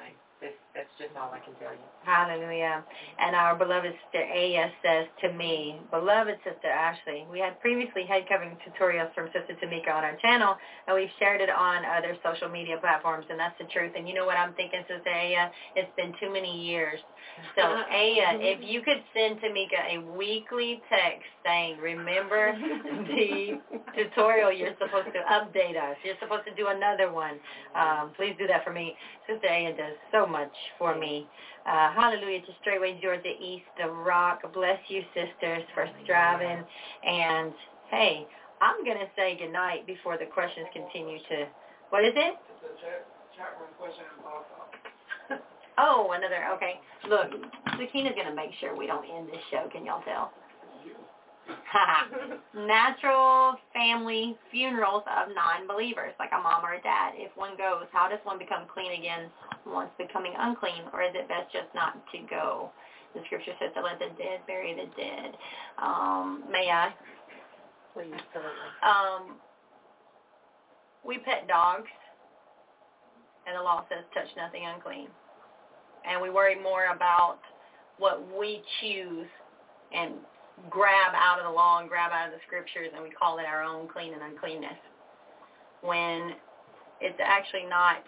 That's, that's just all I can tell you. Hallelujah. And our beloved sister Aya says to me, beloved sister Ashley, we had previously head covering tutorials from Sister Tamika on our channel, and we've shared it on other social media platforms, and that's the truth. And you know what I'm thinking, Sister Aya? It's been too many years. So, Aya, if you could send Tamika a weekly text saying, remember the tutorial, you're supposed to update us. You're supposed to do another one. Um, please do that for me. Sister Aya does so much for me. Uh, hallelujah to Straightway, Georgia East, the Rock. Bless you, sisters, for striving. And, hey, I'm going to say goodnight before the questions continue to, what is it? Chat room question also. Oh, another, okay. Look, Sakina's going to make sure we don't end this show. Can y'all tell? Natural family funerals of non-believers, like a mom or a dad. If one goes, how does one become clean again once becoming unclean, or is it best just not to go? The scripture says to let the dead bury the dead. Um, may I? Please, absolutely. Um, we pet dogs, and the law says touch nothing unclean. And we worry more about what we choose and grab out of the law and grab out of the scriptures, and we call it our own clean and uncleanness, when it's actually not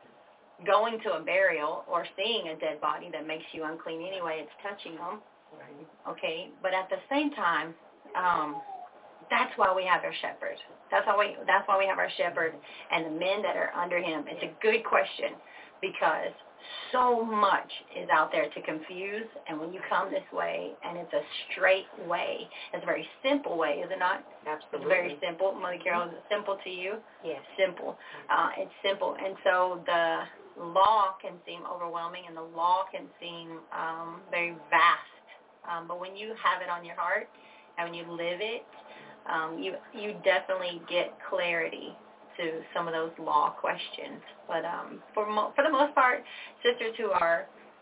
going to a burial or seeing a dead body that makes you unclean anyway. It's touching them, okay? But at the same time, um, that's why we have our shepherd. That's why we. That's why we have our shepherd and the men that are under him. It's a good question, because so much is out there to confuse, and when you come this way, and it's a straight way, it's a very simple way, is it not? Absolutely. It's very simple. Mother Carol, is it simple to you? Yes. Simple. Uh, it's simple, and so the law can seem overwhelming, and the law can seem um, very vast, um, but when you have it on your heart, and when you live it, um, you you definitely get clarity to some of those law questions. But um, for mo- for the most part, sisters who are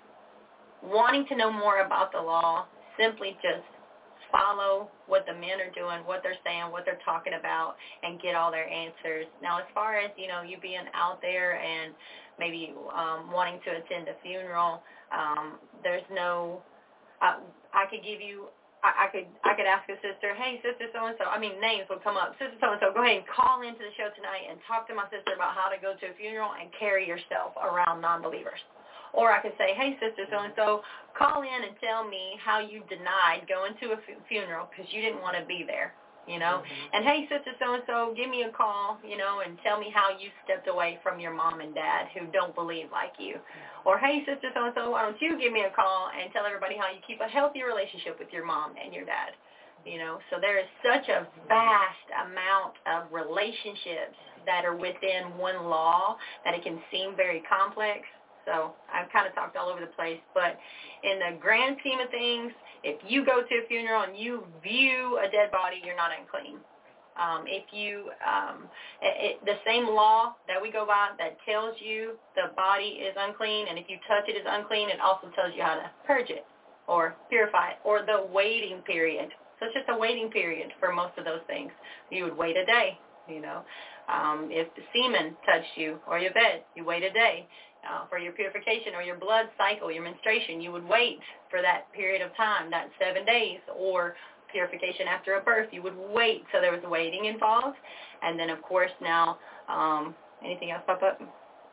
wanting to know more about the law, simply just follow what the men are doing, what they're saying, what they're talking about, and get all their answers. Now, as far as, you know, you being out there and maybe um, wanting to attend a funeral, um, there's no, uh, I could give you I could I could ask a sister, hey, sister so-and-so, I mean, names would come up. Sister so-and-so, go ahead and call into the show tonight and talk to my sister about how to go to a funeral and carry yourself around non-believers. Or I could say, hey, sister so-and-so, call in and tell me how you denied going to a f- funeral because you didn't want to be there, you know. Mm-hmm. And, hey, sister so-and-so, give me a call, you know, and tell me how you stepped away from your mom and dad who don't believe like you. Or, hey, sister so-and-so, why don't you give me a call and tell everybody how you keep a healthy relationship with your mom and your dad, you know. So there is such a vast amount of relationships that are within one law that it can seem very complex. So I've kind of talked all over the place. But in the grand scheme of things, if you go to a funeral and you view a dead body, you're not unclean. Um, if you, um, it, it, the same law that we go by that tells you the body is unclean, and if you touch it is unclean, it also tells you how to purge it or purify it, or the waiting period. So it's just a waiting period for most of those things. You would wait a day, you know. Um, if the semen touched you or your bed, you wait a day. Uh, for your purification or your blood cycle, your menstruation, you would wait for that period of time, that seven days, or purification after a birth, you would wait. So there was waiting involved. And then, of course, now, um, anything else pop up?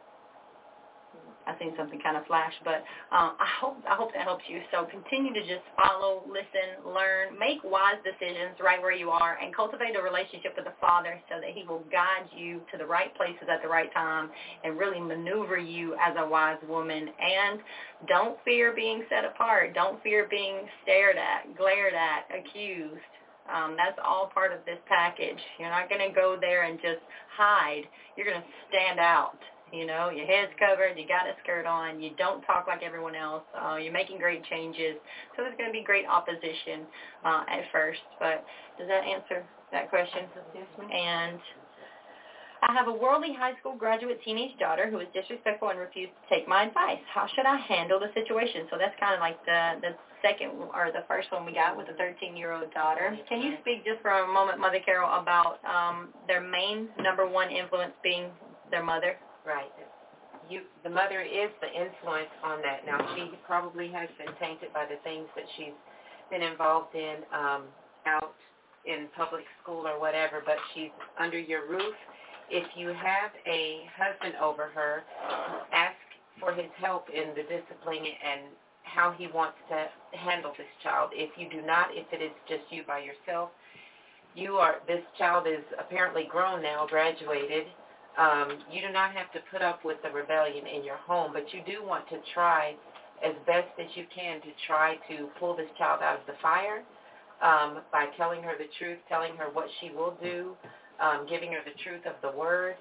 I seen something kind of flash, but um, I hope I hope that helps you. So continue to just follow, listen, learn, make wise decisions right where you are, and cultivate a relationship with the Father so that he will guide you to the right places at the right time and really maneuver you as a wise woman. And don't fear being set apart. Don't fear being stared at, glared at, accused. Um, that's all part of this package. You're not going to go there and just hide. You're going to stand out. You know, your head's covered, you got a skirt on, you don't talk like everyone else, uh, you're making great changes. So there's going to be great opposition uh, at first. But does that answer that question? Yes, ma'am. And I have a worldly high school graduate teenage daughter who is disrespectful and refused to take my advice. How should I handle the situation? So that's kind of like the, the second or the first one we got with the thirteen-year-old daughter. Can you speak just for a moment, Mother Carol, about um, their main number one influence being their mother? Right. you, the mother is the influence on that. Now, she probably has been tainted by the things that she's been involved in um, out in public school or whatever, but she's under your roof. If you have a husband over her, ask for his help in the discipline and how he wants to handle this child. If you do not, if it is just you by yourself, you are, this child is apparently grown now, graduated. Um, you do not have to put up with the rebellion in your home, but you do want to try as best as you can to try to pull this child out of the fire um, by telling her the truth, telling her what she will do, um, giving her the truth of the word.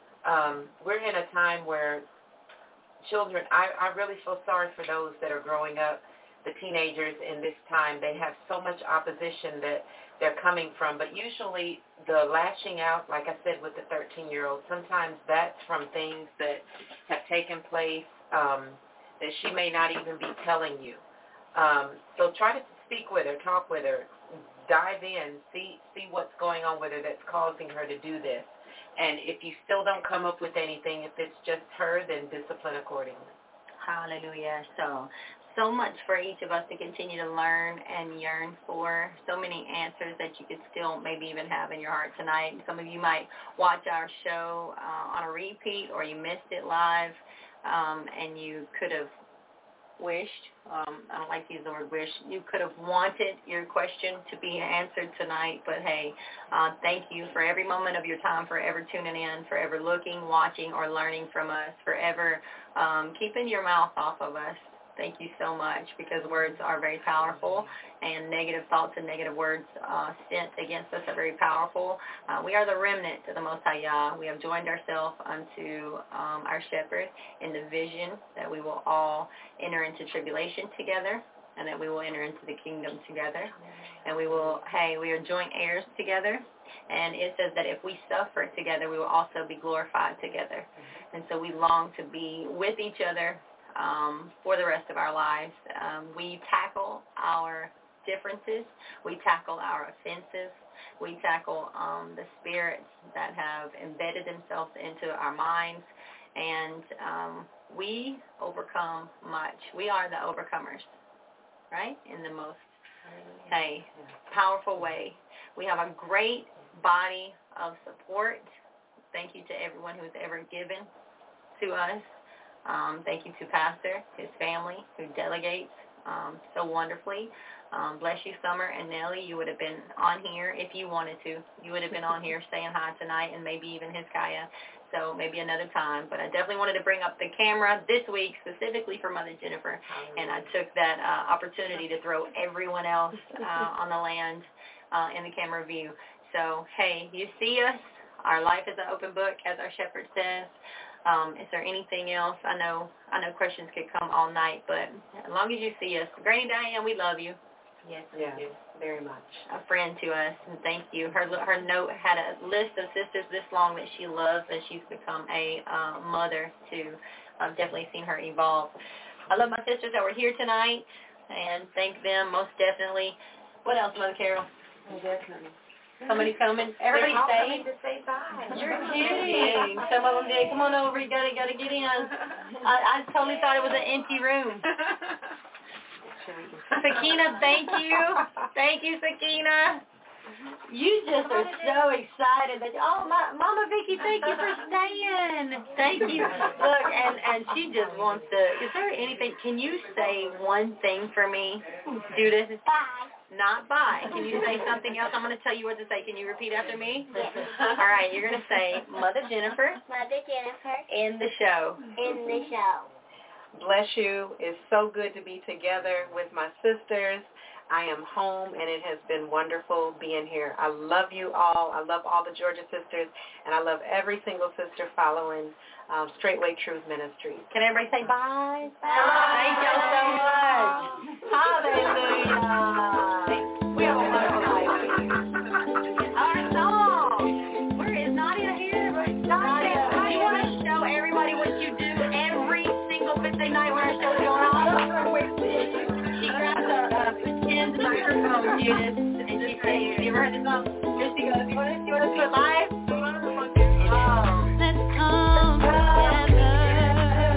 Um, we're in a time where children, I, I really feel sorry for those that are growing up, the teenagers in this time. They have so much opposition that they're coming from, but usually the lashing out, like I said, with the thirteen-year-old, sometimes that's from things that have taken place um, that she may not even be telling you. Um, so try to speak with her, talk with her, dive in, see see what's going on with her that's causing her to do this. And if you still don't come up with anything, if it's just her, then discipline accordingly. Hallelujah. So, so much for each of us to continue to learn and yearn for. So many answers that you could still maybe even have in your heart tonight. Some of you might watch our show uh, on a repeat, or you missed it live, um, and you could have wished, um, I don't like to use the word wish, you could have wanted your question to be answered tonight, but hey, uh, thank you for every moment of your time, forever tuning in, forever looking, watching, or learning from us, forever um, keeping your mouth off of us. Thank you so much, because words are very powerful, and negative thoughts and negative words uh, sent against us are very powerful. Uh, we are the remnant of the Most High Yah. We have joined ourselves unto um, our shepherd in the vision that we will all enter into tribulation together, and that we will enter into the kingdom together. And we will, hey, we are joint heirs together. And it says that if we suffer together, we will also be glorified together. And so we long to be with each other Um, for the rest of our lives. Um, we tackle our differences. We tackle our offenses. We tackle um, the spirits that have embedded themselves into our minds. And um, we overcome much. We are the overcomers, right? In the most, hey, powerful way. We have a great body of support. Thank you to everyone who's ever given to us. Um, thank you to Pastor, his family, who delegates um, so wonderfully. Um, bless you, Summer and Nellie. You would have been on here if you wanted to. You would have been on here saying hi tonight, and maybe even Hiskaya. So maybe another time. But I definitely wanted to bring up the camera this week specifically for Mother Jennifer, and I took that uh, opportunity to throw everyone else uh, on the land uh, in the camera view. So, hey, you see us. Our life is an open book, as our shepherd says. Um, is there anything else? I know I know questions could come all night, but as long as you see us. Granny Diane, we love you. Yes, we do. Very much. A friend to us, and thank you. Her her note had a list of sisters this long that she loves, and she's become a uh, mother to. I've definitely seen her evolve. I love my sisters that were here tonight, and thank them most definitely. What else, Mother Carol? Oh, definitely. Somebody coming? Everybody stay? To say bye. You're kidding. Some of them did. Come on over. You gotta gotta get in. I, I totally thought it was an empty room. Sakina, thank you. Thank you, Sakina. You just are so excited that oh my Mama Vicky, thank you for staying. Thank you. Look, and and she just wants to. Is there anything? Can you say one thing for me, Judith? Bye. Not bye. Can you say something else? I'm going to tell you what to say. Can you repeat after me? Yes. All right. You're going to say Mother Jennifer. Mother Jennifer. In the show. In the show. Bless you. It's so good to be together with my sisters. I am home, and it has been wonderful being here. I love you all. I love all the Georgia sisters, and I love every single sister following um, Straightway Truth Ministries. Can everybody say bye? Bye. Thank y'all so much. Hallelujah. We have a wonderful night. Our song. Where is Nadia here? Nadia, do you want to show everybody what you do every single Wednesday night when our show's going on? She grabs a, a tin microphone, Judith, and she sings. You ever heard this song? Here she goes. You want to, you want to do it live? Oh. Let's come together.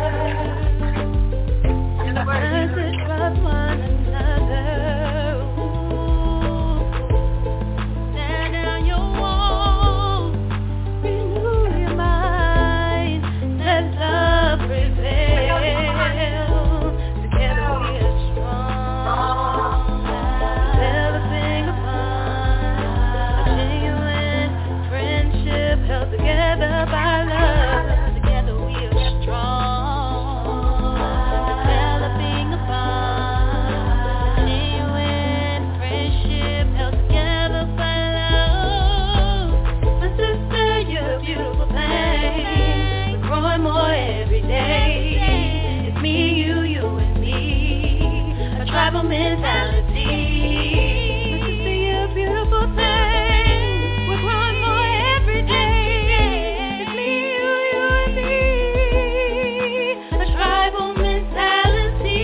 tribal mentality. This is a beautiful thing. We're growing more every day. It's me, you, you, and me. A tribal mentality.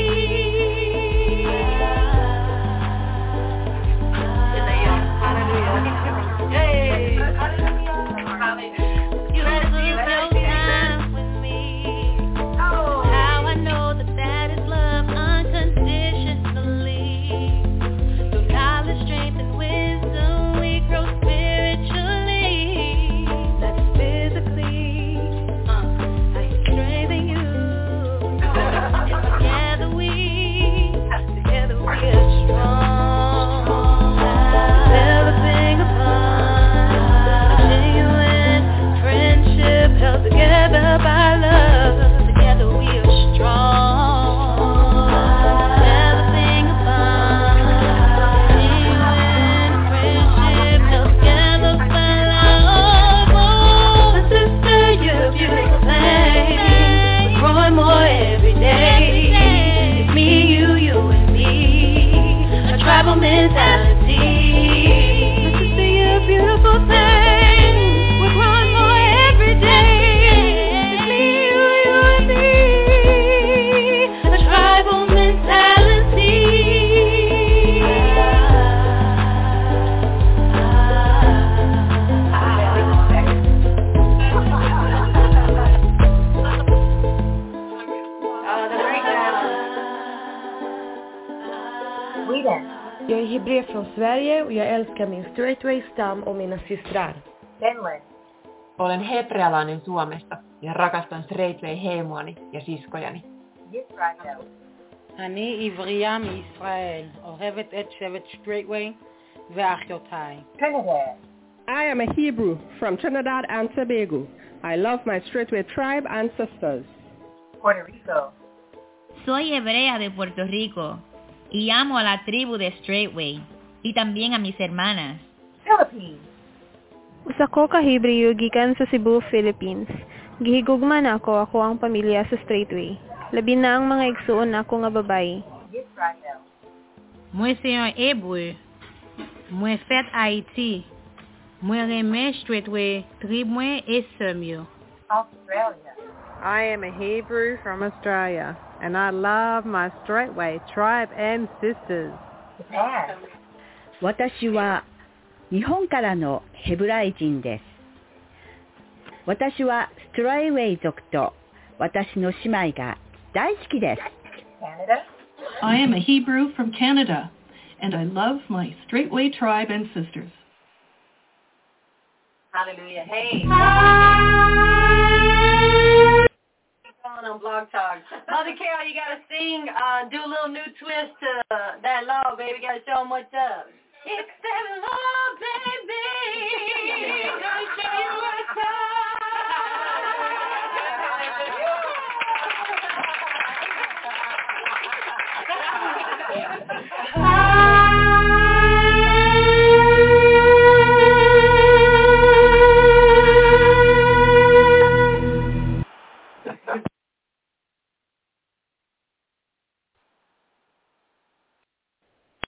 Hey. You lose your time with me. How I know that that is love unconditionally. Through knowledge, strength, and wisdom, we grow spiritually. Not just physically. Uh, I strengthen you. Together we, together we are strong. Developing a bond, a genuine friendship held together by love. Together we are strong. Developing a bond, a genuine friendship held together by love. Oh, my sister, you're a beautiful thing. We're growing more every day. It's me, you, you, and me. A tribal mentality. My sister, you're a beautiful thing. We're growing more every day. It's me, you, you, and me. A tribal mentality. Sweden. Jag är hebreer från Sverige och jag älskar min straightway-stam och mina systrar. Finland. Olen hebrealainen Suomesta ja rakastan straightway-heimoani ja siskojani. Israel. אני עברייה מישראל, אוהבת את שבט סטרייטווי ואחיותיי. Trinidad. I am a Hebrew from Trinidad and Tobago. I love my straightway tribe and sisters. Puerto Rico. Soy hebrea de Puerto Rico y amo a la tribu de Straightway y también a mis hermanas. Philippines. Usa ko ka Hebreo gikan sa Cebu, Philippines. Gihigugman ako ako ang pamilya sa Straightway. Labi na ang mga igsuon nako nga babay. Israel. Moi c'est un hébreu. Moi fait Haïti. Moi remets straightway tribe moi et semio. Australia. I am a Hebrew from Australia, and I love my straightway tribe and sisters. Japan. 私は日本からのヘブライ人です。私はストレイウェイ族と私の姉妹が大好きです。 Canada. I am a Hebrew from Canada, and I love my straightway tribe and sisters. Hallelujah. Hey. On Blog Talk. Mother Carol, you got to sing, uh, do a little new twist to uh, that law, baby. Got to show them what's up. It's that law, baby.